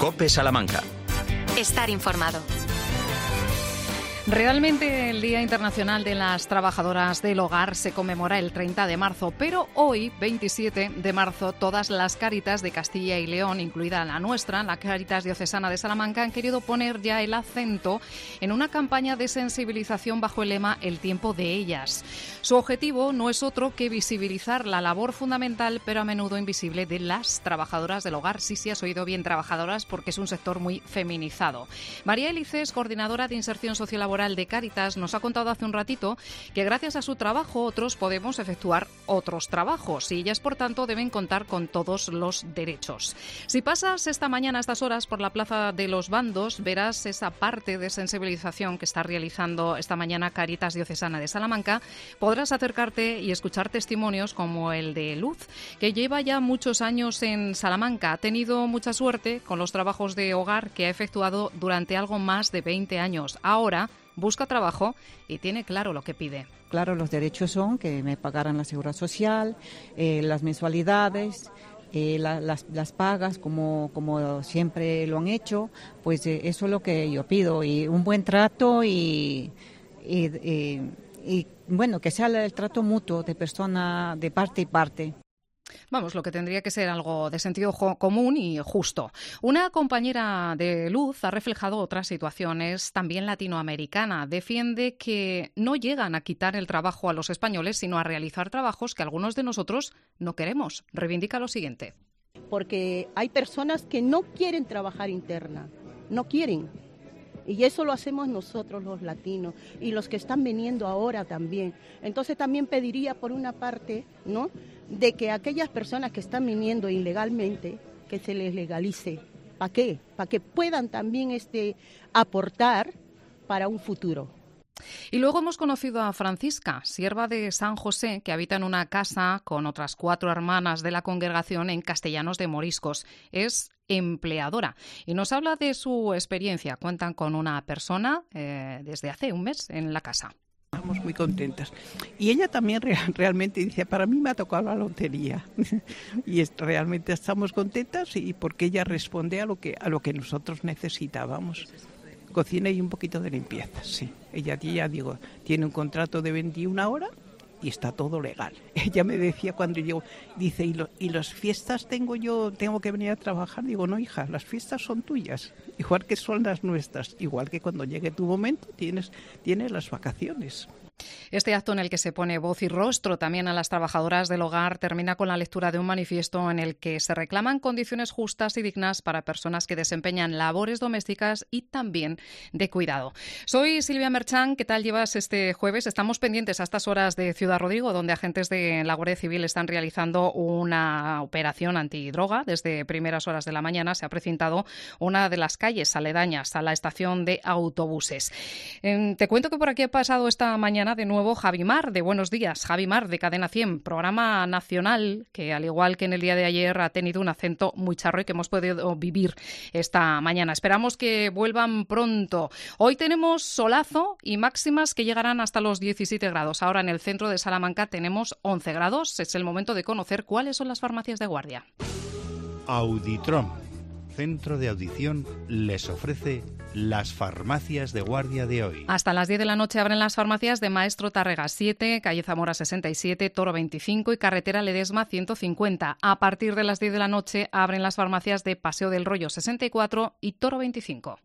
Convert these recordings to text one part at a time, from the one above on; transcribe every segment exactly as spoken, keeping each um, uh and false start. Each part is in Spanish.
COPE Salamanca. Estar informado. Realmente el Día Internacional de las Trabajadoras del Hogar se conmemora el treinta de marzo, pero hoy, veintisiete de marzo, todas las Cáritas de Castilla y León, incluida la nuestra, la Cáritas Diocesana de Salamanca, han querido poner ya el acento en una campaña de sensibilización bajo el lema El tiempo de ellas. Su objetivo no es otro que visibilizar la labor fundamental, pero a menudo invisible, de las trabajadoras del hogar. Sí, sí, has oído bien, trabajadoras, porque es un sector muy feminizado. María Elices, coordinadora de Inserción Sociolaboral de Cáritas, nos ha contado hace un ratito que gracias a su trabajo otros podemos efectuar otros trabajos y ellas, por tanto, deben contar con todos los derechos. Si pasas esta mañana a estas horas por la Plaza de los Bandos, verás esa parte de sensibilización que está realizando esta mañana Cáritas Diocesana de Salamanca. Podrás acercarte y escuchar testimonios como el de Luz, que lleva ya muchos años en Salamanca. Ha tenido mucha suerte con los trabajos de hogar que ha efectuado durante algo más de veinte años. Ahora busca trabajo y tiene claro lo que pide. Claro, los derechos son que me pagaran la seguridad social, eh, las mensualidades, eh, la, las, las pagas como, como siempre lo han hecho, pues eh, eso es lo que yo pido, y un buen trato y, y, y, y bueno, que sea el trato mutuo de persona de parte y parte. Vamos, lo que tendría que ser algo de sentido común y justo. Una compañera de Luz ha reflejado otras situaciones también latinoamericana. Defiende que no llegan a quitar el trabajo a los españoles, sino a realizar trabajos que algunos de nosotros no queremos. Reivindica lo siguiente. Porque hay personas que no quieren trabajar interna, no quieren. Y eso lo hacemos nosotros los latinos y los que están viniendo ahora también. Entonces también pediría por una parte, ¿no?, de que aquellas personas que están viniendo ilegalmente, que se les legalice. ¿Para qué? Para que puedan también este, aportar para un futuro. Y luego hemos conocido a Francisca, sierva de San José, que habita en una casa con otras cuatro hermanas de la congregación en Castellanos de Moriscos. Es empleadora y nos habla de su experiencia. Cuentan con una persona eh, desde hace un mes en la casa. Estamos muy contentas. Y ella también real, realmente dice, para mí me ha tocado la lotería. Y es, realmente estamos contentas y porque ella responde a lo que a lo que nosotros necesitábamos. Cocina y un poquito de limpieza, sí. Ella, ya digo, tiene un contrato de veintiuna horas y está todo legal. Ella me decía cuando yo, dice, ¿y, lo, y las fiestas tengo yo, tengo que venir a trabajar? Digo, no, hija, las fiestas son tuyas, igual que son las nuestras, igual que cuando llegue tu momento tienes, tienes las vacaciones. Este acto, en el que se pone voz y rostro también a las trabajadoras del hogar, termina con la lectura de un manifiesto en el que se reclaman condiciones justas y dignas para personas que desempeñan labores domésticas y también de cuidado. Soy Silvia Merchán. ¿Qué tal llevas este jueves? Estamos pendientes a estas horas de Ciudad Rodrigo, donde agentes de la Guardia Civil están realizando una operación antidroga. Desde primeras horas de la mañana se ha precintado una de las calles aledañas a la estación de autobuses. Eh, te cuento que por aquí ha pasado esta mañana de nuevo Javi Mar, de Buenos Días. Javi Mar, de Cadena cien, programa nacional que, al igual que en el día de ayer, ha tenido un acento muy charro y que hemos podido vivir esta mañana. Esperamos que vuelvan pronto. Hoy tenemos solazo y máximas que llegarán hasta los diecisiete grados. Ahora en el centro de Salamanca tenemos once grados. Es el momento de conocer cuáles son las farmacias de guardia. Auditrom, centro de audición, les ofrece las farmacias de guardia de hoy. Hasta las diez de la noche abren las farmacias de Maestro Tárrega siete, calle Zamora sesenta y siete, Toro veinticinco y carretera Ledesma ciento cincuenta. A partir de las diez de la noche abren las farmacias de Paseo del Rollo sesenta y cuatro y Toro veinticinco.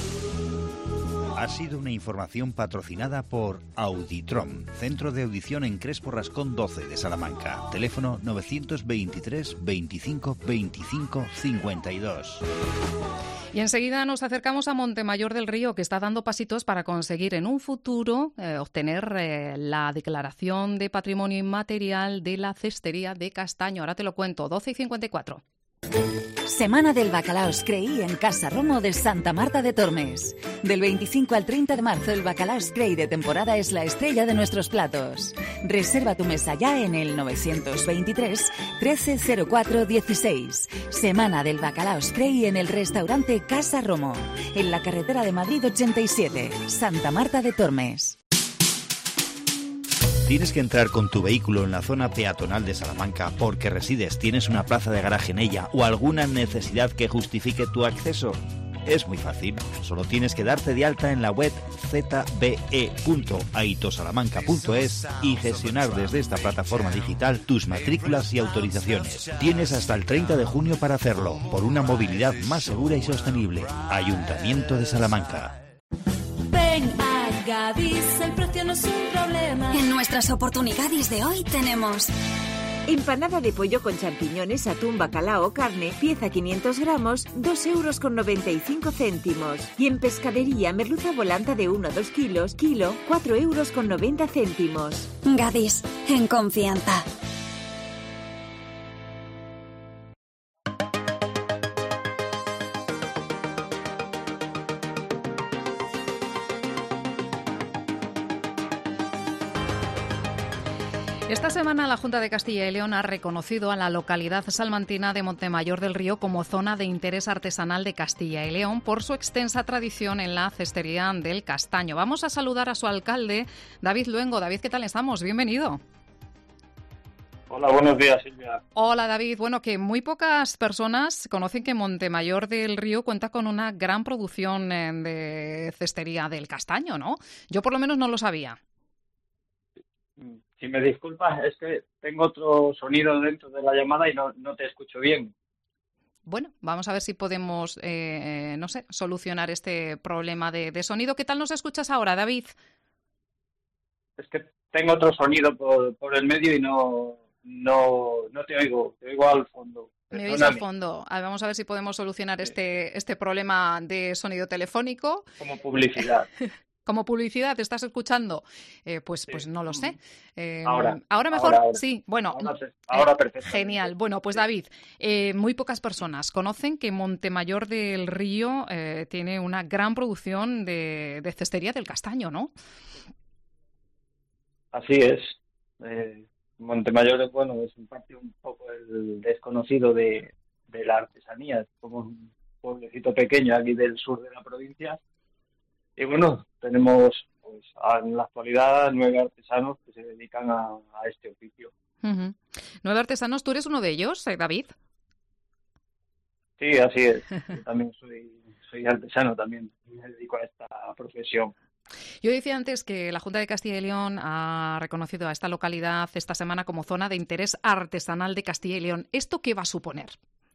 Ha sido una información patrocinada por Auditrom, centro de audición en Crespo Rascón doce de Salamanca. Teléfono novecientos veintitrés veinticinco veinticinco cincuenta y dos. Y enseguida nos acercamos a Montemayor del Río, que está dando pasitos para conseguir en un futuro eh, obtener eh, la declaración de patrimonio inmaterial de la cestería de Castaño. Ahora te lo cuento, doce y cincuenta y cuatro. Semana del Bacalao Scray en Casa Romo de Santa Marta de Tormes. Del veinticinco al treinta de marzo, el Bacalao Scray de temporada es la estrella de nuestros platos. Reserva tu mesa ya en el novecientos veintitrés trece cero cuatro dieciséis. Semana del Bacalao Scray en el restaurante Casa Romo, en la carretera de Madrid ochenta y siete, Santa Marta de Tormes. ¿Tienes que entrar con tu vehículo en la zona peatonal de Salamanca porque resides, tienes una plaza de garaje en ella o alguna necesidad que justifique tu acceso? Es muy fácil, solo tienes que darte de alta en la web z b e punto aitosalamanca punto es y gestionar desde esta plataforma digital tus matrículas y autorizaciones. Tienes hasta el treinta de junio para hacerlo, por una movilidad más segura y sostenible. Ayuntamiento de Salamanca. Ven a Gadis, el precio no es un problema. En nuestras oportunidades de hoy tenemos... empanada de pollo con champiñones, atún, bacalao o carne, pieza quinientos gramos, dos euros con noventa y cinco céntimos. Y en pescadería, merluza volanta de uno a dos kilos, kilo, cuatro euros con noventa céntimos. Gadis, en confianza. Esta semana la Junta de Castilla y León ha reconocido a la localidad salmantina de Montemayor del Río como zona de interés artesanal de Castilla y León por su extensa tradición en la cestería del castaño. Vamos a saludar a su alcalde, David Luengo. David, ¿qué tal estamos? Bienvenido. Hola, buenos días, Silvia. Hola, David. Bueno, que muy pocas personas conocen que Montemayor del Río cuenta con una gran producción de cestería del castaño, ¿no? Yo por lo menos no lo sabía. Si me disculpas, es que tengo otro sonido dentro de la llamada y no, no te escucho bien. Bueno, vamos a ver si podemos, eh, no sé, solucionar este problema de, de sonido. ¿Qué tal nos escuchas ahora, David? Es que tengo otro sonido por, por el medio y no, no, no te oigo, te oigo al fondo. Me oís al fondo. A ver, vamos a ver si podemos solucionar sí. este, este problema de sonido telefónico. Como publicidad. Como publicidad, ¿te estás escuchando? Eh, pues, sí. pues no lo sé. Eh, ahora, ¿Ahora mejor? Ahora, ahora. Sí, bueno. Ahora, ahora perfecto. Genial. Bueno, pues David, eh, muy pocas personas conocen que Montemayor del Río eh, tiene una gran producción de, de cestería del castaño, ¿no? Así es. Eh, Montemayor es, bueno, es en parte un poco el desconocido de, de la artesanía. Somos un pueblecito pequeño aquí del sur de la provincia. Y bueno, tenemos pues en la actualidad nueve artesanos que se dedican a, a este oficio. Uh-huh. Nueve artesanos, ¿tú eres uno de ellos, eh, David? Sí, así es. Yo también soy, soy artesano, también me dedico a esta profesión. Yo decía antes que la Junta de Castilla y León ha reconocido a esta localidad esta semana como zona de interés artesanal de Castilla y León. ¿Esto qué va a suponer?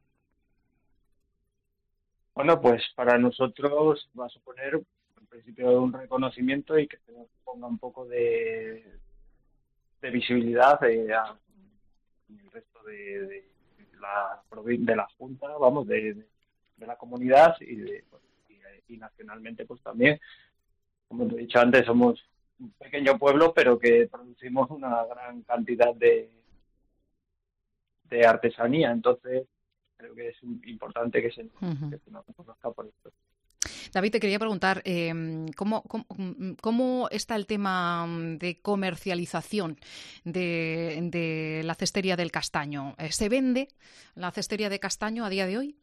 Bueno, pues para nosotros va a suponer principio un reconocimiento y que se nos ponga un poco de, de visibilidad eh, a, en el resto de, de, la de la Junta, vamos, de, de, de la comunidad y, de, pues, y, y nacionalmente pues también. Como te he dicho antes, somos un pequeño pueblo, pero que producimos una gran cantidad de, de artesanía, entonces creo que es importante que se, uh-huh. que se nos conozca por esto. David, te quería preguntar, eh, ¿cómo, cómo, ¿cómo está el tema de comercialización de, de la cestería del castaño? ¿Se vende la cestería de castaño a día de hoy?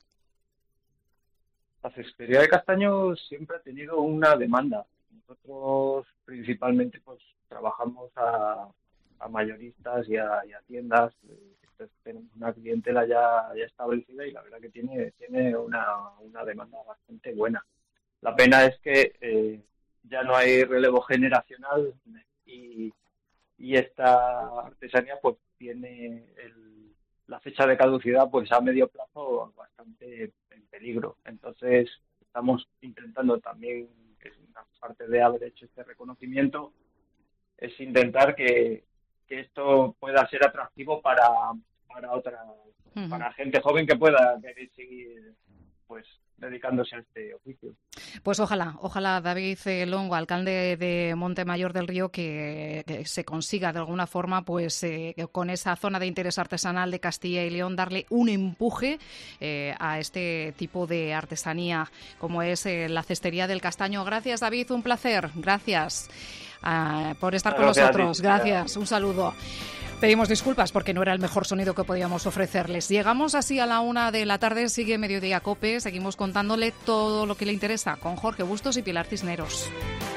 La cestería de castaño siempre ha tenido una demanda. Nosotros principalmente pues trabajamos a, a mayoristas y a, y a tiendas. Entonces, tenemos una clientela ya, ya establecida y la verdad que tiene tiene una, una demanda bastante buena. La pena es que eh, ya no hay relevo generacional y, y esta artesanía pues tiene el, la fecha de caducidad pues a medio plazo bastante en peligro. Entonces estamos intentando también, que es una parte de haber hecho este reconocimiento, es intentar que que esto pueda ser atractivo para para otra uh-huh. para gente joven que pueda querer seguir pues dedicándose a este oficio. Pues ojalá, ojalá David Luengo, alcalde de Montemayor del Río, que, que se consiga de alguna forma pues eh, con esa zona de interés artesanal de Castilla y León darle un empuje eh, a este tipo de artesanía como es eh, la cestería del castaño. Gracias, David, un placer. Gracias uh, por estar con Gracias nosotros. Gracias, un saludo. Pedimos disculpas porque no era el mejor sonido que podíamos ofrecerles. Llegamos así a la una de la tarde, sigue Mediodía Cope, seguimos contándole todo lo que le interesa con Jorge Bustos y Pilar Cisneros.